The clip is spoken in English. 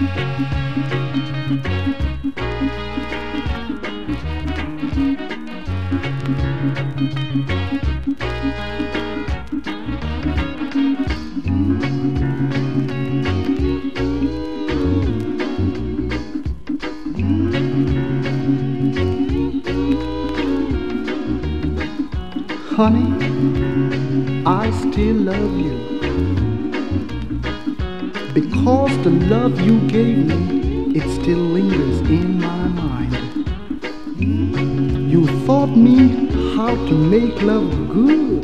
Honey, I still love you because the love you gave me, it still lingers in my mind. You taught me how to make love good,